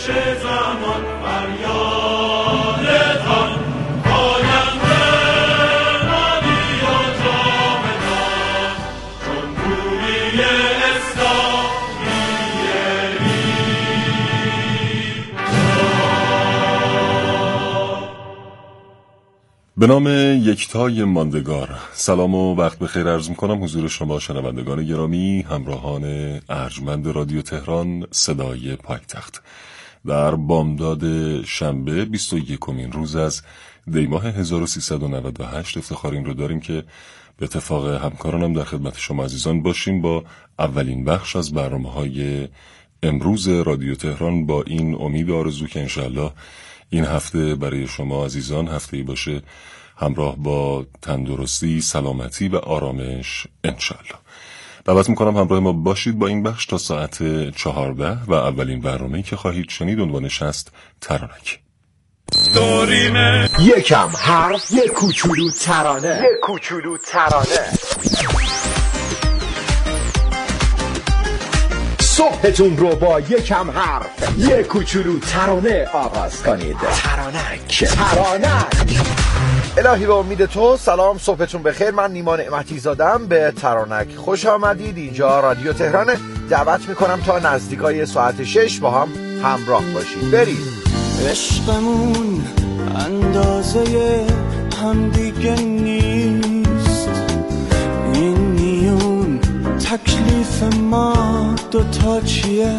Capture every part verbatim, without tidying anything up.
زمان فریادتان پاینده مانی و جاودان جمهوری اسلامی به نام یکتای ماندگار سلام و وقت بخیر عرض میکنم حضور شما شنوندگان گرامی، همراهان ارجمند رادیو تهران صدای پایتخت. در بامداد شنبه بیست و یکمین روز از دی ماه هزار و سیصد و نود و هشت افتخار این رو داریم که به اتفاق همکارانم در خدمت شما عزیزان باشیم با اولین بخش از برنامه‌های امروز رادیو تهران، با این امید آرزو که انشاءالله این هفته برای شما عزیزان هفته‌ای باشه همراه با تندرستی، سلامتی و آرامش انشاءالله. دعوت میکنم همراه ما باشید با این بخش تا ساعت چهارده و اولین برنامه‌ای که خواهید شنید عنوانش است ترانک. داریمه یکم حرف، یک کوچولو ترانه، یک کوچولو ترانه. صبحتون رو با یکم حرف، یک کوچولو ترانه آغاز کنید. ترانک ترانک. الهی به امید تو. سلام، صبحتون بخیر. من نیما نعمتی زادم. به ترانک خوش آمدید. اینجا رادیو تهرانه. دعوت میکنم تا نزدیکای ساعت شش با هم همراه باشید. برید. عشقمون اندازه همدیگه نیست، این نیون تکلیف ما دوتا چیه؟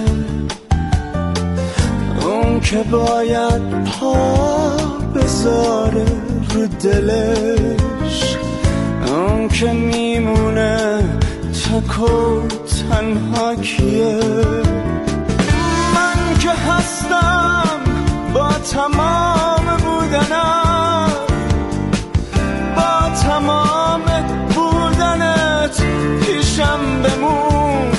اون که باید پا بذاره رو دلش، اون که میمونه تک و تنها کیه؟ من که هستم با تمام بودنم، با تمام بودنت پیشم بمون.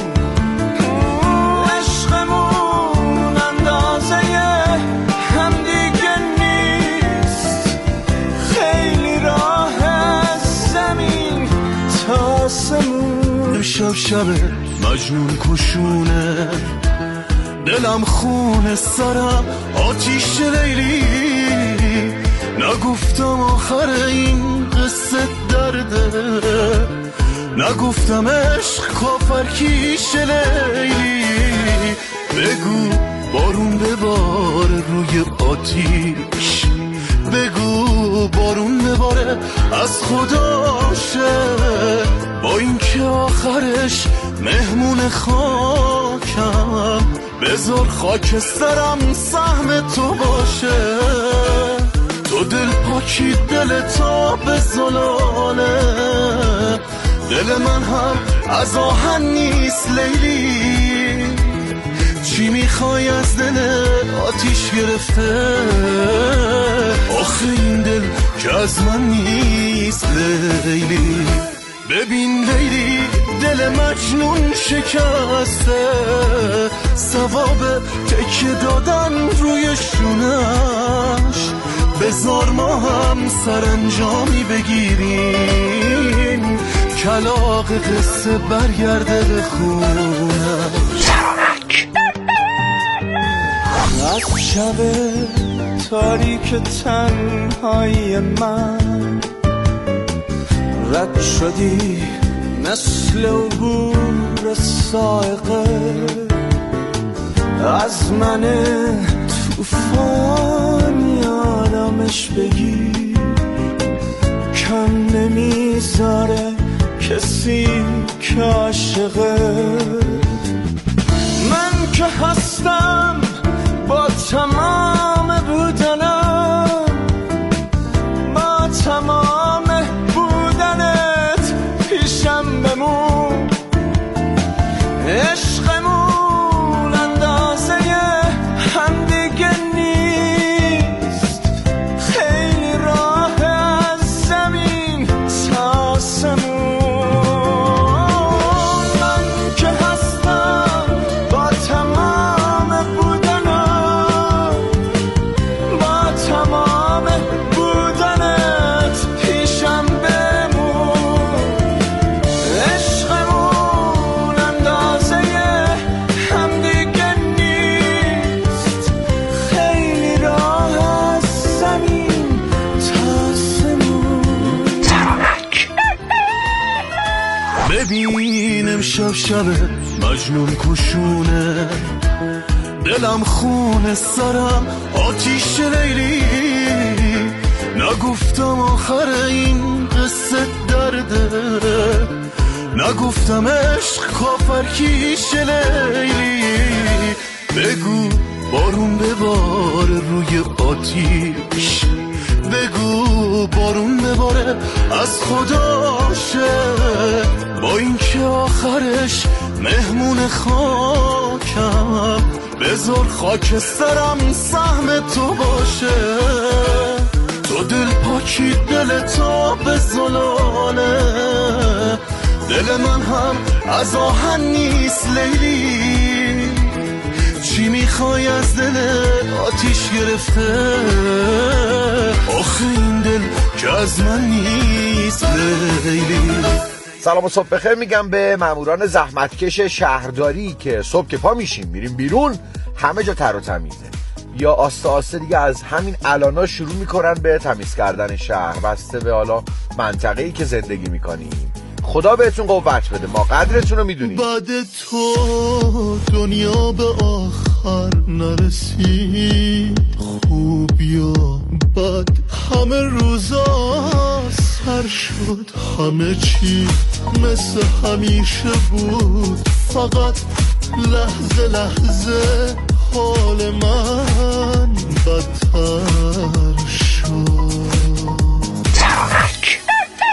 عشقمون اندازه هم دیگه نیست، خیلی راه از زمین تا آسمون. شب شب مجنون کشونه، دلم خونه سرم آتیش لیلی، نگفتم آخر این قصه درده، نگفتم عشق کافر کیش لیلی. بگو بارون بباره روی آتیش، بگو بارون بباره از خداشه، با این که آخرش مهمون خاکم، بذار خاک سرم سهم تو باشه. تو دل پاکی دل تا به زلاله، دل من هم از آهن نیست لیلی. چی میخوای از دل آتیش گرفته؟ آخه این دل که از من نیست لیلی. ببین لیلی دل مجنون شکسته، ثواب تکیه دادن روی شونش، بذار ما هم سرانجامی بگیریم، کلاغ قصه برگرده به خونش. از شب تاریک تنهایی من رد شدی مثل عبور سائقه، از من توفانی آرامش بگیر، کم نمیذاره کسی که عاشقه. من که هستم با تمام بودنم، با تمام بودنت پیشم بمون. عشقمون اندازه هم دیگه نیست، خیلی راه از زمین تا آسمون. من که هستم با تمام امشب شب مجنون کشونه، دلم خونه سرم آتیش لیلی، نگفتم آخر این قصه درده، نگفتم عشق کافر کیش لیلی. بگو بارون بباره روی آتیش، بگو بارون بباره از خداشه، با این که آخرش مهمون خاکم، بذار خاک سرم سهم تو باشه. تو دل پاکی دل تو به زلانه، دل من هم از آهن نیست لیلی، چی میخوای از دل آتیش گرفته، آخه این دل که از من نیست لیلی. سلام و صبح بخیر میگم به ماموران زحمتکش شهرداری که صبح که پا میشیم میریم بیرون همه جا تر و تمیزه، یا آسته آسته دیگه از همین الانا شروع میکنن به تمیز کردن شهر، بسته به حالا منطقه‌ای که زندگی میکنیم. خدا بهتون قوت بده، ما قدرتون رو میدونیم. بعد تو دنیا به آخر نرسید، خوب یا بد همه روزا سر شد، همه چی مثل همیشه بود، فقط لحظه لحظه حال من بدتر شد. ترک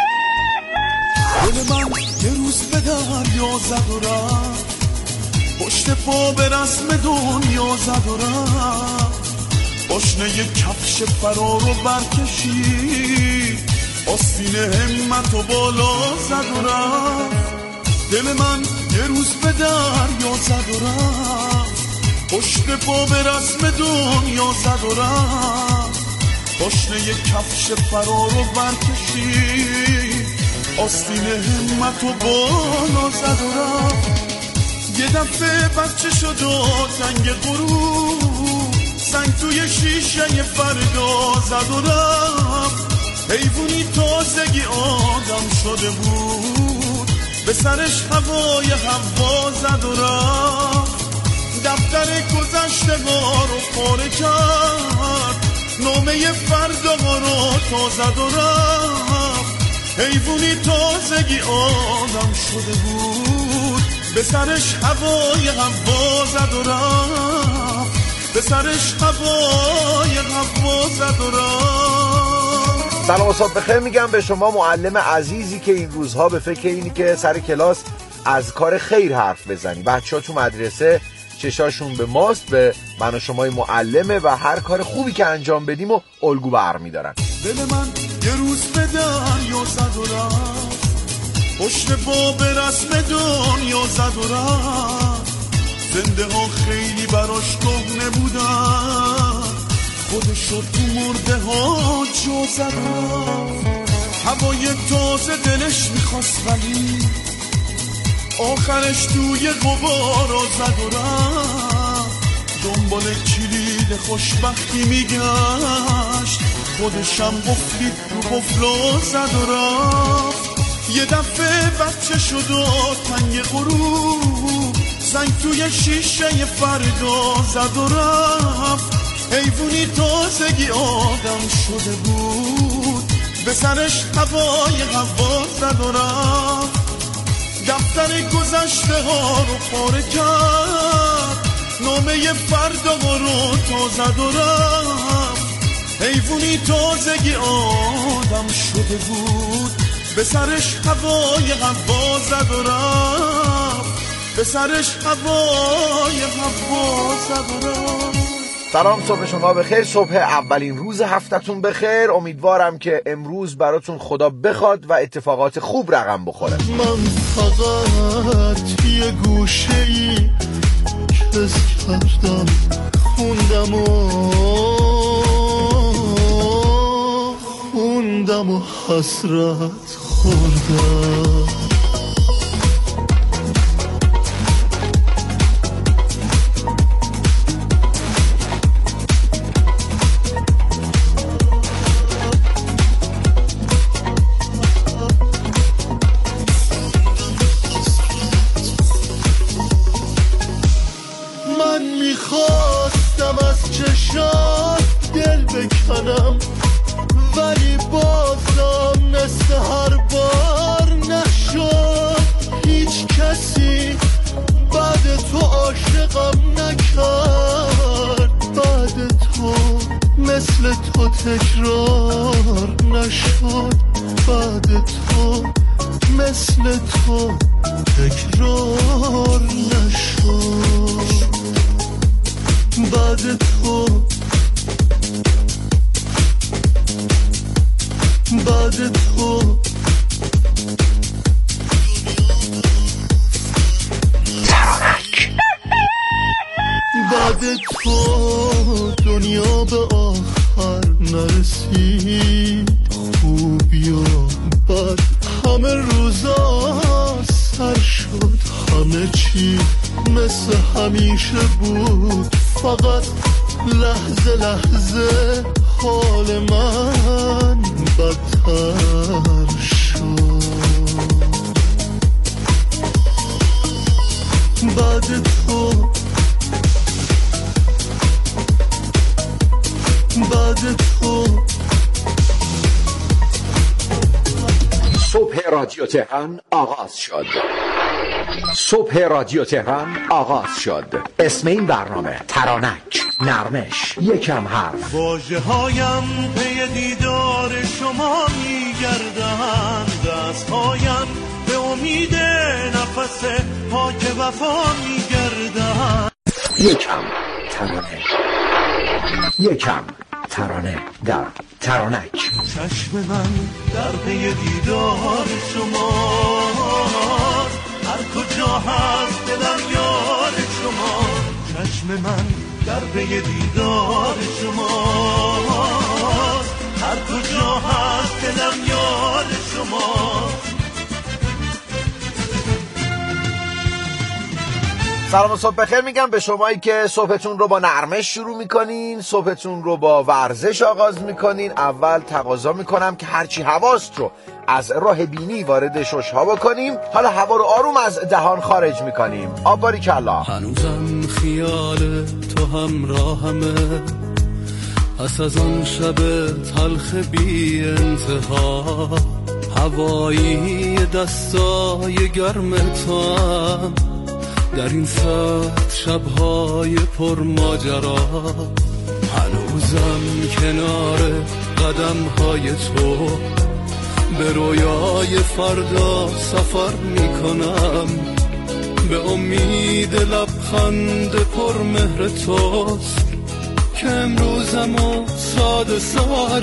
دل من یه روز به دریا زد و رفت، پشت پا به رسم دنیا زد و رفت، باشنه یه کفش فرار رو برکشید، آستین همت و بالا زد و رفت. دل من یه روز به دریا زد و رفت، پشت پا به رسم دنیا زد و رفت، باشنه یه کفش فرار رو برکشید، آستین همت و بالا زد و رفت. یه دفعه بچه شد و زنگ غروب، سنگ توی شیشه فردا زد و رفت، حیوونی تازگی آدم شده بود، به سرش هوای هوا زد و رفت. دفتر گذشته ها رو پاره کرد، نامه فردا ها رو تا زد و رفت، حیوونی تازگی آدم شده بود، به سرش هوای هوا زد و رفت، به سرش هوای هوا زد و رفت. سلام و صبح بخیر میگم به شما معلم عزیزی که این روزها به فکر اینی که سر کلاس از کار خیر حرف بزنی. بچه‌ها تو مدرسه چشاشون به ماست، به من و شمای معلمه و هر کار خوبی که انجام بدیم و الگو برمی‌دارن. دل من یه روز به دریا زد و رفت، پشت پا به رسم دنیا زد و رفت، زنده ها خیلی براش کهنه بودن، خودشو تو مرده ها جا زد و رفت. هوای تازه دلش میخواست ولی آخرش توی غبارا زد و رفت، دنبال کلید خوشبختی میگشت، خودشم قفلی تو قفلا زد و رفت. یه دفعه بچه شد و تنگ غروب، سنگ توی شیشه فردا زد و رفت، حیوونی تازگی آدم شده بود، به سرش هوای هوا زد و رفت. دفتر گذشته ها رو پاره کرد، نامه فردا ها رو تا زد و رفت، حیوونی تازگی آدم شده بود، به سرش هوای هوا زد و رفت، به سرش هوای هوا زد و رفت. سلام، صبح شما بخیر، صبح اولین روز هفتتون بخیر. امیدوارم که امروز براتون خدا بخواد و اتفاقات خوب رقم بخوره. من فقط یه گوشه‌ای کس کردم، خوندم و خوندم و حسرت خوردم. تنم، ولی بازم مثل هر بار نشد. هیچ کسی بعد تو عاشقم نکرد، بعد تو مثل تو تکرار نشد، بعد تو مثل تو تکرار نشد، بعد تو بعد تو بعد تو دنیا به آخر نرسید. خوبی و بد همه روزا سر شد، همه چی مثل همیشه بود، فقط لحظه لحظه حال من بدتر شد. بعد تو بعد تو صبح رادیو تهران آغاز شد. صبح رادیو تهران آغاز شد. اسم این برنامه ترانک، نرمش، یکم حرف. واژه هایم پی دیدار شما میگردند، دست هایم به امید نفس پاک وفا میگردند. یکم ترانه، یکم ترانه در ترانک. چشم من در پی دیدار شماست، هر کجا هست دلم یار شما. چشم من در پی دیدار شماست، هر کجا هست دلم یار شما. سلام و صبح بخیر میگم به شمایی که صبحتون رو با نرمش شروع میکنین، صبحتون رو با ورزش آغاز میکنین. اول تقاضا میکنم که هرچی هواست رو از راه بینی وارد ششها بکنیم. حالا هوا رو آروم از دهان خارج میکنیم. آب باریکلا. هنوزم خیال تو همراهمه، پس از آن شب تلخ بی انتها. هوایی دستای گرم تو هم در این ساعت شب‌های پر ماجرا. هنوزم کنار قدم‌های تو به رویای فردا سفر میکنم، به امید لبخند پر مهر توست که امروزمو ساده سر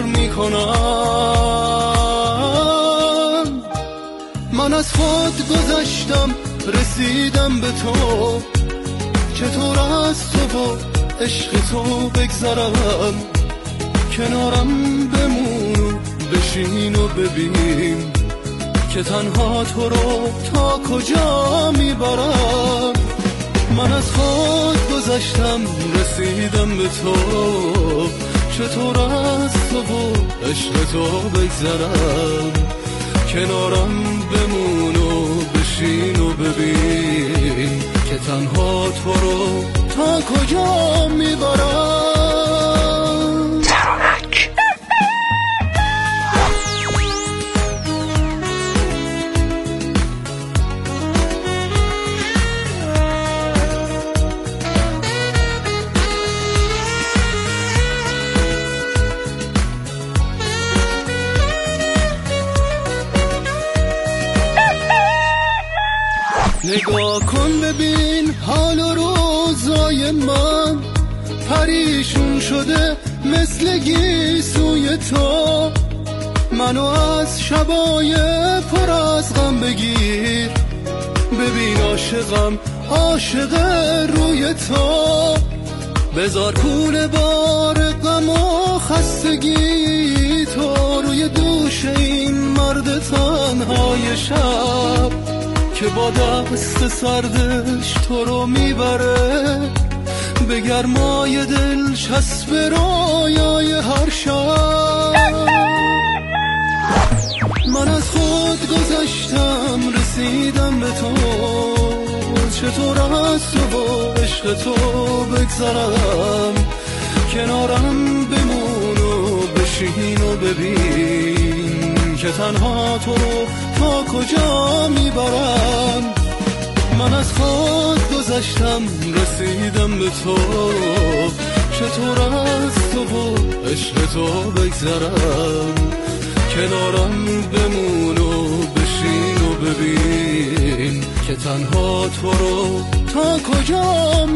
میکنم. من از خود گذشتم رسیدم به تو، چطور از تو و عشق تو بگذرم. کنارم بمون و بشین و ببین که تنها تو رو تا کجا میبرم. من از خود گذشتم رسیدم به تو، چطور از تو و عشق تو بگذرم. کنارم بمون و بشین و ببین که تنها تو رو تا کجا میبرم. ترانک. نگاه کن ببین حال و روزای من، پریشون شده مثل گیسوی تو. منو از شبای پر از غم بگیر، ببین عاشقم عاشق روی تو. بذار کول بار غم و خستگی تو روی دوش این مرد تنهای شب، که با دست سردش تو رو میبره به گرمای دل چسب رویای هر شب. من از خود گذشتم رسیدم به تو، چطور از تو و عشق تو بگذرم. کنارم بمون و بشین و ببین که تنها تو رو تا کجا میبرم. من از خود گذشتم رسیدم به تو، چطور از تو و عشق تو بگذرم. کنارم بمون و بشین و ببین که تنها تو رو تا کجا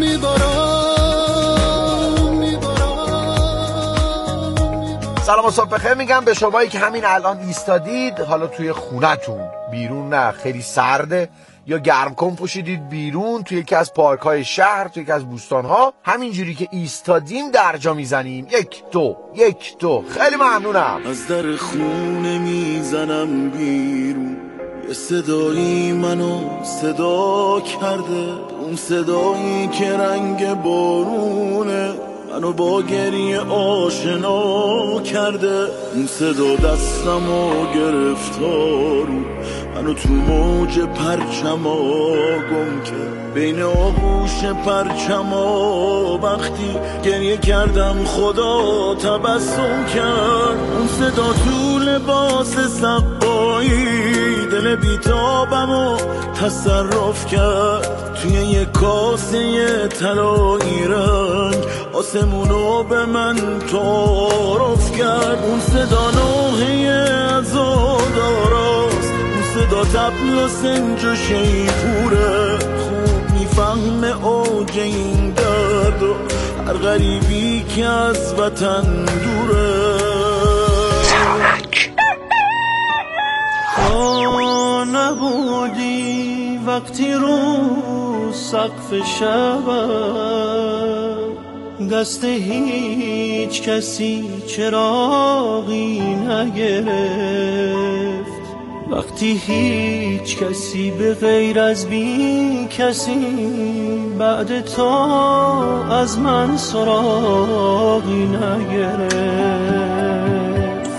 میبرم میبرم سلام و صبح بخیر میگم به شمایی که همین الان ایستادید، حالا توی خونتون، بیرون نه خیلی سرده، یا گرم کن پوشیدید بیرون توی یکی از پارک های شهر، توی یکی از بوستان ها، همینجوری که ایستادیم درجا میزنیم. یک دو یک دو خیلی ممنونم. از در خونه میزنم بیرون، یه صدایی منو صدا کرده، اون صدایی که رنگ بارونه منو با گریه آشنا کرده. اون صدا دستمو گرفتارو منو تو موج پرچما گم کرد، بین آغوش پرچما وقتی گریه کردم خدا تبسم کرد. اون صدا تو لباس سقایی دل بیتابمو تصرف کرد، توی یه کاسه طلایی رنگ آسمونو به من تعارف کرد. اون صدا نوحه عزاداراست، اون صدا طبل و سنج و شیپوره، خوب میفهمه اوج این درد و هر غریبی که از وطن دوره. تو نبودی وقتی رو سقف شبم، دست هیچ کسی چراغی نگرفت، وقتی هیچ کسی به غیر از بی کسی بعد تو از من سراغی نگرفت.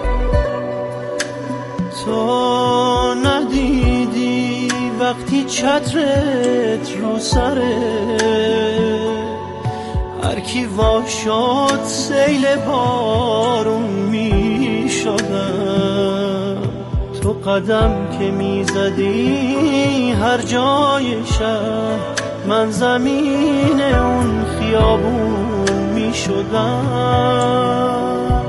تو ندیدی وقتی چترت رو سره هر کی وا شد سیل بارون می شدم، تو قدم که می زدی هر جای شهر من زمین اون خیابون می شدم.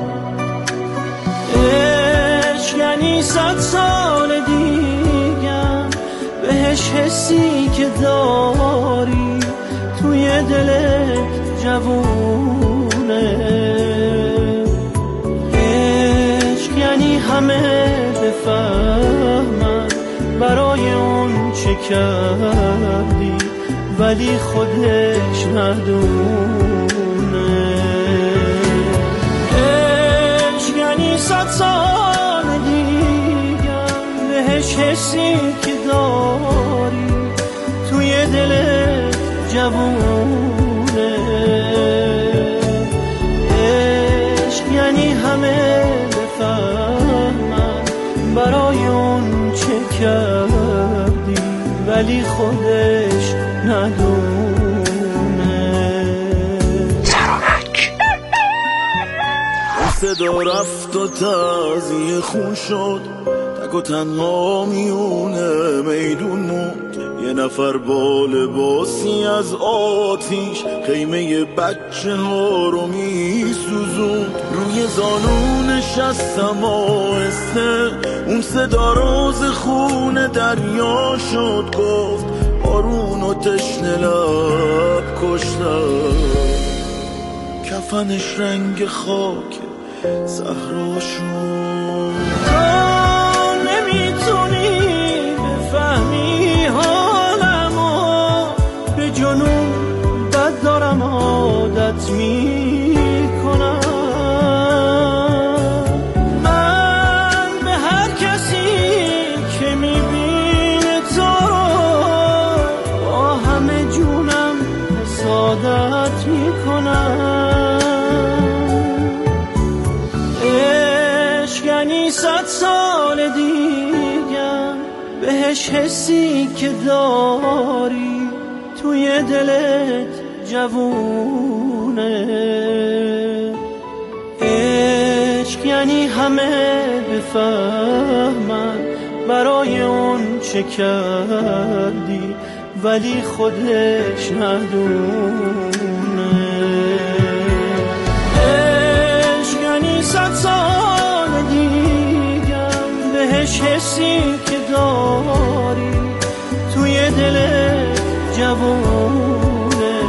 عشق یعنی صد سال دیگم بهش حسی که داری توی دلت جوونه. عشق یعنی همه بفهمن برای اون چه کردی ولی خودش ندونه. عشق یعنی صد سال دیگم بهش حسی که داری توی دلت جوونه. عشق یعنی همه بفهمن برای اون چه کردی ولی خودش ندونه. ترانک اون صدا رفت و تازیه خون شد، تک و تنها میونه میدون موند، یه نفر با لباسی از آتیش خیمه بچه ها رو می سوزوند. روی زانو نشستم آهسته، اون صدا روز خون دریا شد، گفت بارون و تشنه لب کشتم، کفنش رنگ خاک صحرا شد. تو نمیتونی بفهمی حالمو، به جنون بد دارم عادت میکنم. من به هر کسی که میبینه تو با همه جونم حسادت میکنم. عشق یعنی صد سال دیگم بهش حسی که داری توی دلت جوونه. عشق عشق یعنی همه بفهمن برای اون چه کردی ولی خودش ندونه. عشق یعنی صد سال دیگم بهش حسی که داری توی دل جوونه.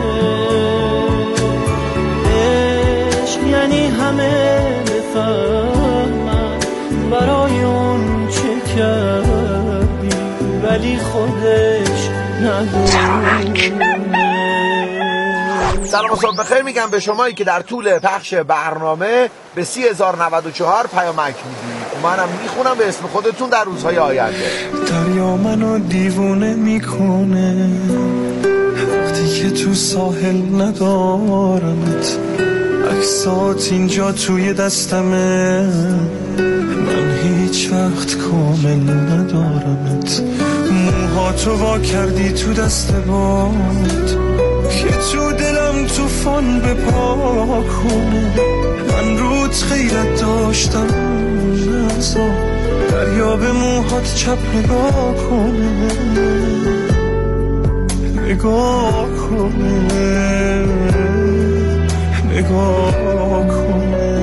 عشق یعنی همه بفهمن برای اون چه کردی ولی خودش ندونه. سلام و صبح بخیر میگم به شمایی که در طول پخش برنامه به سی هزار و نود و چهار پیامک میدید. منم میخونم به اسم خودتون در روزهای آینده. دریا منو دیوونه میکنه وقتی که تو ساحل ندارمت، عکسات اینجا توی دستمه، من هیچ وقت کامل ندارمت. موهاتو وا کردی تو دست باد که تو دلم توفان به پا کنه. من روت غیرت داشتم نزا دریا به موهات چپ نگاه کنه، نگاه کنه، نگاه کنه.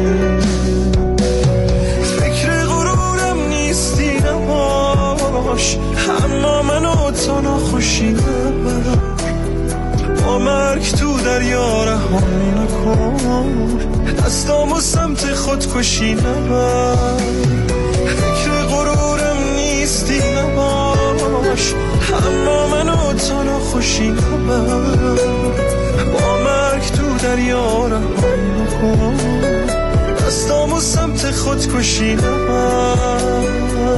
فکر غرورم نیستی نباش، اما منو تا ناخوشی نبر. با مرگ تو دریا رهام نکن، دستامو سمت خودکشی نبر. فکر غرورم نیستی نباش، اما منو تا ناخوشی نبر. با مرگ تو دریا رهام نکن، دستامو سمت خودکشی نبر.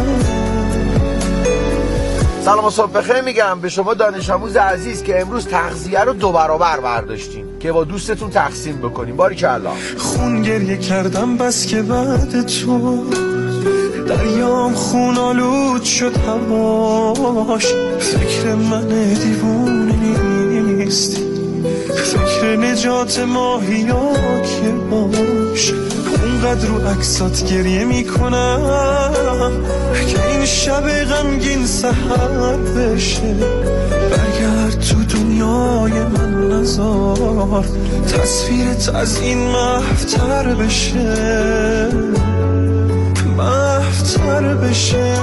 سلام و صبح بخیر میگم به شما دانش آموز عزیز که امروز تغذیه رو دو برابر برداشتین که با دوستتون تقسیم بکنیم. باریکالله. خون گریه کردم بس که بعد تو دریام خون آلود شد هواش. فکر من دیوونه نیستی، فکر نجات ماهیا که باش. اونقدر رو عکسات گریه میکنم که این شب غمگین سحر بشه. برگرد تو دنیای من نذار تصویرت از این محفتر بشه، محفتر بشه،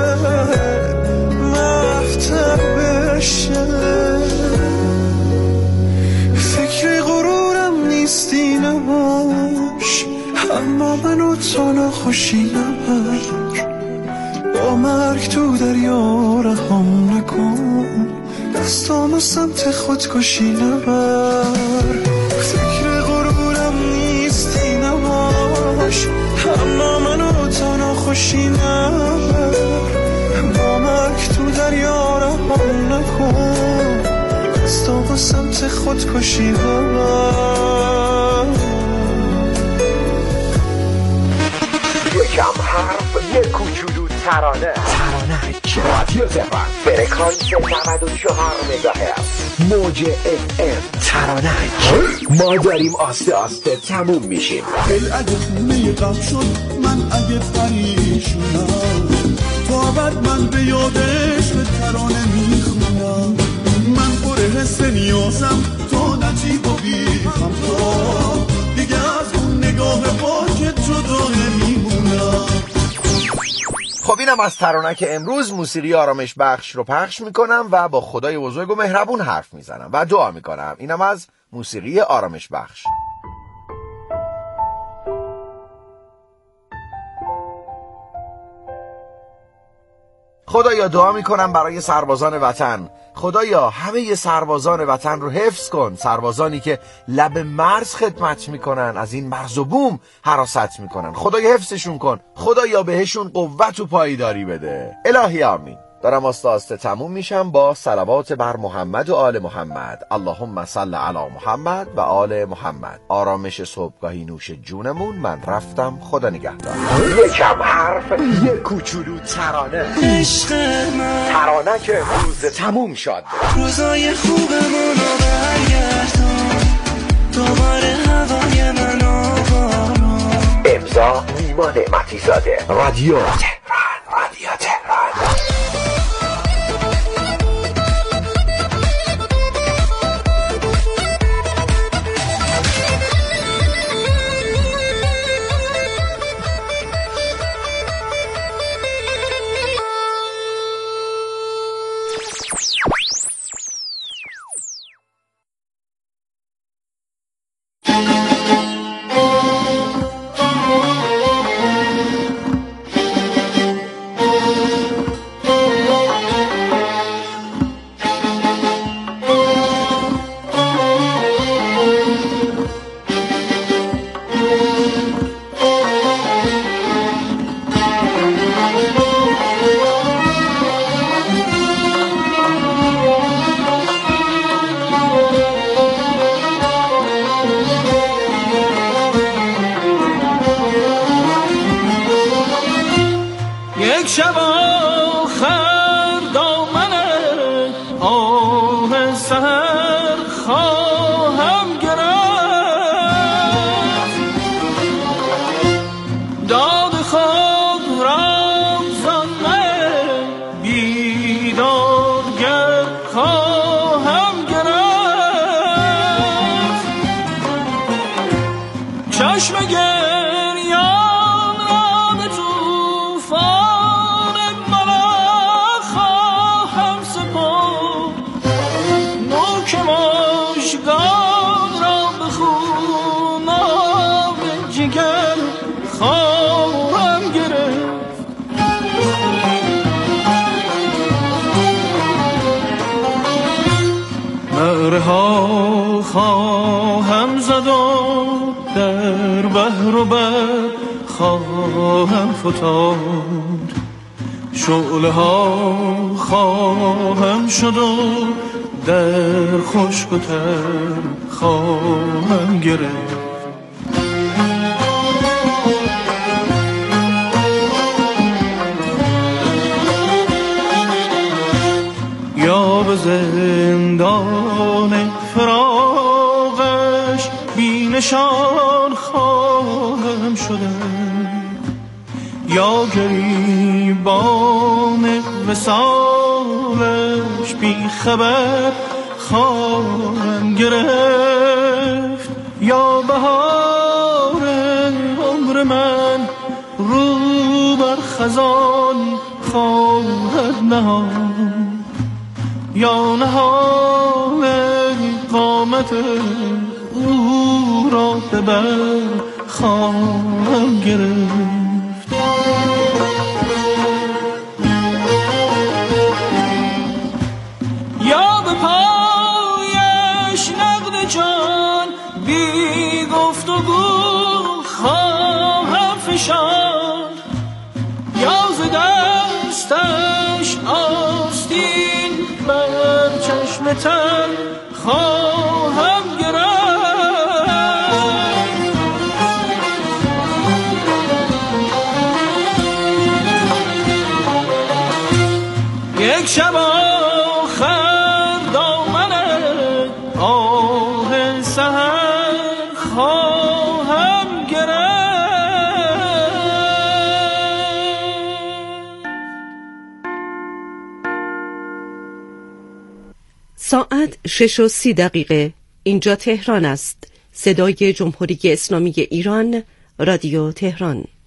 محفتر بشه. فکر غرورم نیستی نباش، اما منو تا ناخوشی نبر. با مرگ تو دریا رهام نکن، دستامو سمت خودکشی نبر. فکر غرورم نیستی نباش، اما منو تا ناخوشی نبر. با مرگ تو دریا رهام نکن، دستامو سمت خودکشی نبر. یکم حرف یک کوچولو ترانه ترانک رادیو تهران فرکانس نود و چهار مگاهرتز موج اف ام ترانک. ما داریم آسته آسته تموم میشیم. دل اگه خونه غم شد، من اگه پریشونم، تو ابد من به یادش به ترانه میخونم. من پر حس نیازم، تو نجیب و بیخم، تو دیگه از اون نگاه پاکت جدا نمیمونم. خب اینم از ترانک امروز. موسیقی آرامش بخش رو پخش میکنم و با خدای بزرگ و مهربون حرف میزنم و دعا میکنم. اینم از موسیقی آرامش بخش. خدایا دعا میکنم برای سربازان وطن. خدایا همه سربازان وطن رو حفظ کن، سربازانی که لب مرز خدمت میکنن، از این مرز و بوم حراست میکنن. خدایا حفظشون کن، خدایا بهشون قوت و پایداری بده. الهی آمین. دارم آسته آسته تموم میشم با صلوات بر محمد و آل محمد. اللهم صل علی محمد و آل محمد. آرامش صبحگاهی نوش جونمون. من رفتم، خدا نگهدار. یکم حرف یک کوچولو ترانه. عشق من ترانه که روز تموم شد. روزای خوبمون رو برگردون، دوباره هوای من آوارون. امضا نیما نعمتی زاده. رادیو تهران، رادیو تهران. شب آخر دامن آه سحر خواهم گرفت، داد خود رمزانه بیدارگر خواهم گرفت، چشم گریان را به طوفان خواهم گرفت. نعره ها خواهم زد و در بحر و بر خواهم فتاد، شعله ها خواهم شد و در خشک و تر خواهم گرفت. یا به زندان فراقش بی نشان خواهم شدن، یا گریبان وصالش بی خبر خواهم گرفت، یا بهار عمر من رو بر خزان خواهد نهاد، یا نهال قامت او را به بر خواهم گرفت. یا به پایش نقد جان بی گفت و گو خواهم فشاند، یا ز دستش آستین بر چشم تن خواهم گرفت. یک شب آخر دامن آه سحر خواهم گرفت. ساعت شش و سی دقیقه. اینجا تهران است. صدای جمهوری اسلامی ایران، رادیو تهران.